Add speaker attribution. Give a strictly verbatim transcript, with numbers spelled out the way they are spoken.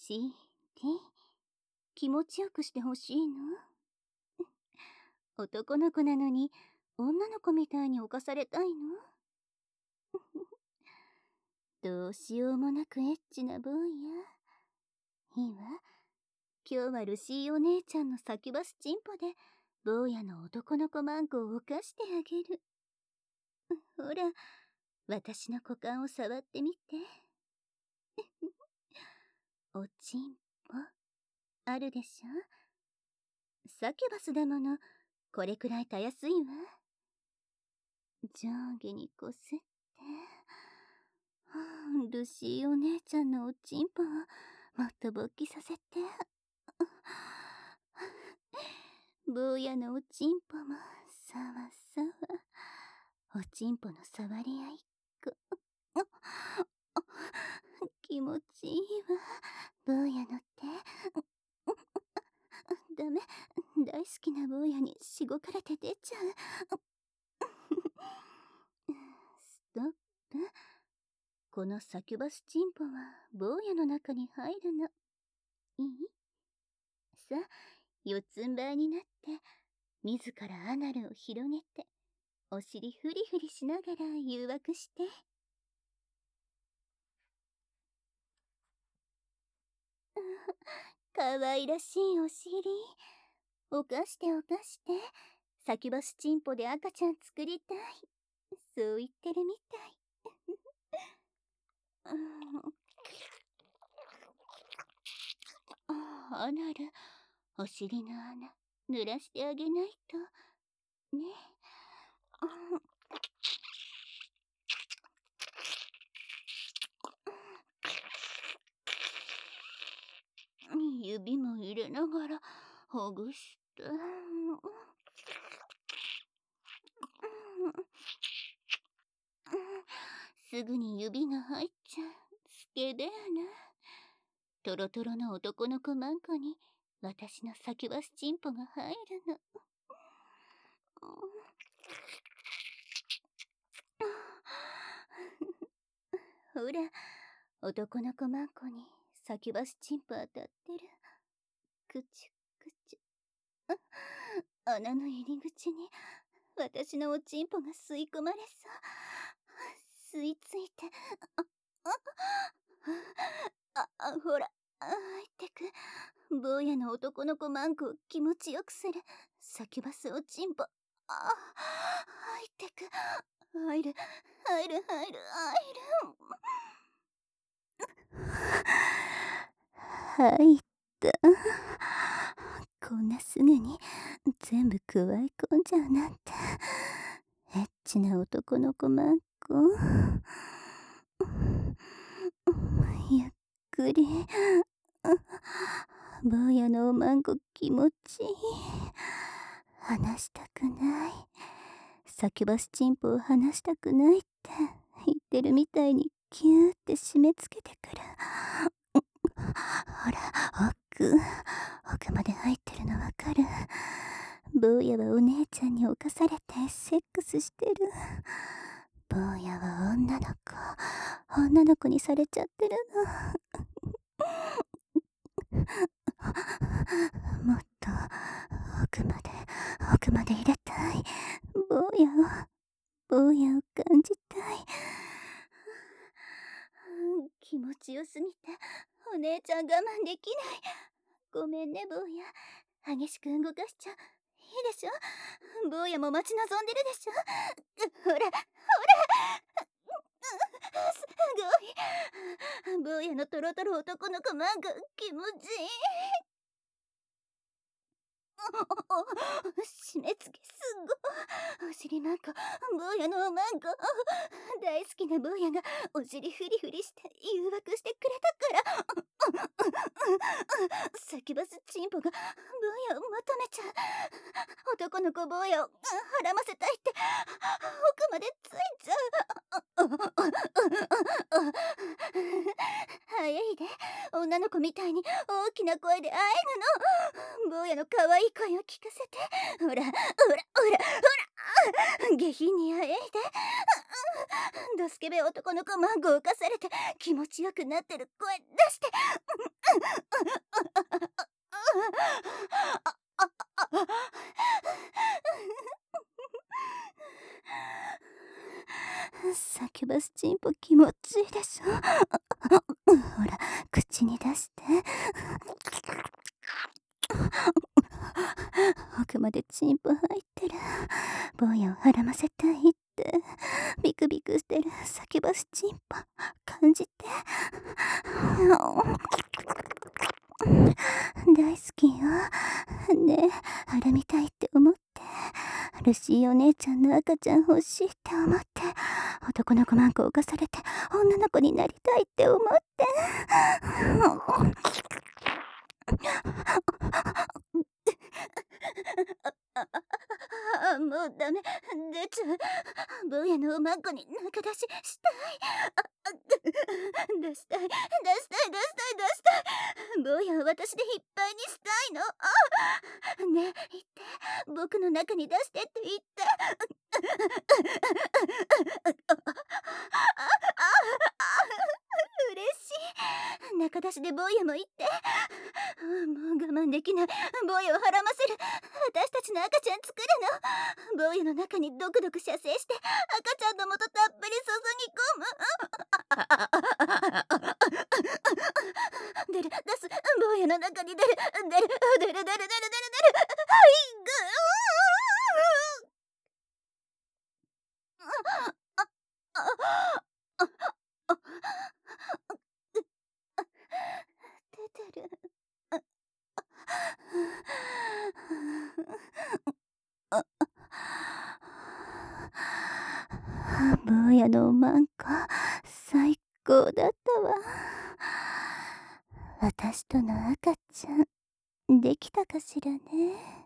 Speaker 1: シーティー、気持ちよくしてほしいの？男の子なのに女の子みたいに犯されたいの？どうしようもなくエッチな坊や。いいわ。今日はルシーお姉ちゃんのサキュバスチンポで坊やの男の子マンコを犯してあげる。ほら、私の股間を触ってみて。おちんぽあるでしょ？サキュバスだもの、これくらいたやすいわ。上下にこすって、ルシーお姉ちゃんのおちんぽをもっと勃起させて。坊やのおちんぽもさわさわ。おちんぽの触り合いっこ。気持ちいいわ。坊やの手。ダメ。大好きな坊やにしごかれて出ちゃう。ストップ。このサキュバスチンポは坊やの中に入るの。いい？さあ、四つん這いになって自らアナルを広げてお尻フリフリしながら誘惑して。かわいらしいお尻。犯して犯して。サキュバスチンポで赤ちゃん作りたい。そう言ってるみたい。アナル、お尻の穴濡らしてあげないとね。指も入れながらほぐして。すぐに指が入っちゃう。スケベやな。トロトロの男の子マンコに私のサキュバスチンポが入るの。ほら、男の子マンコにサキュバスチンポ当たってる。くちゅくちゅ。穴の入り口に私のおちんぽが吸い込まれそう。吸い付いて、あ、あ、あ、ほら、あ、入ってく。坊やの男の子マンコを気持ちよくするサキュバスおちんぽ。あ、入ってく。入る、入る、入る、入る。入った。こんなすぐに全部加え込んじゃうなんて。エッチな男の子マンコ。ゆっくり。坊やのおまんこ気持ちいい。離したくない。サキュバスチンポを離したくないって言ってるみたいにキューって締め付けてくる。ほら、奥、奥まで入ってるのわかる？坊やはお姉ちゃんに侵されてセックスしてる。坊やは女の子、女の子にされちゃってるの。もっと奥まで、奥まで入れたい。坊やを、坊やを感じたい。気持ちよすぎてお姉ちゃん我慢できない。ごめんね坊や、激しく動かしちゃいいでしょ。坊やも待ち望んでるでしょ。ほらほら、すごい。坊やのトロトロ男の子マンコ気持ちいい。締め付けすごい。お尻マンコ、坊やのおまんこ。大好きな坊やがお尻フリフリして誘惑してくれたから。サキュバスチンポが坊やを求めちゃう。男の子坊やをはらませたいって奥までついちゃう。早いで、女の子みたいに大きな声であえぐの。坊やの可愛い声を聞かせて。ほらほらほらほら、下品にあえいで。ドスケベ男の子マンゴーを犯されて気持ちよくなってる声出して。 ばすチンポ気持ちいいでしょ。ほら口に出して。奥までチンポ入ってる。坊やをはらませたいってビクビクしてるサキュバスチンポ感じて。大好きよ。ねえはらみたいって思って、ルシーお姉ちゃんの赤ちゃん欲しいって思って、男の子マンコを犯されて女の子になりたいって思って。あ、もうダメ、出ちゃう。坊やのおまんこに中出ししたい。出したい出したい出したい出したい。坊やを私でいっぱいにしたいの。あ、ねえ言って、僕の中に出してって言って。嬉しい。中出しで坊やも言って。もう我慢できない。坊やをはらませる。私たちの赤ちゃん作るの。坊やの中にドクドク射精して赤ちゃんの元たっぷり注ぎ込む。出る出す。坊やの中に出る出る出る出る出る出る出る。はいぐ出てる。坊やのおまんこ最高だったわ。私との赤ちゃんできたかしらね。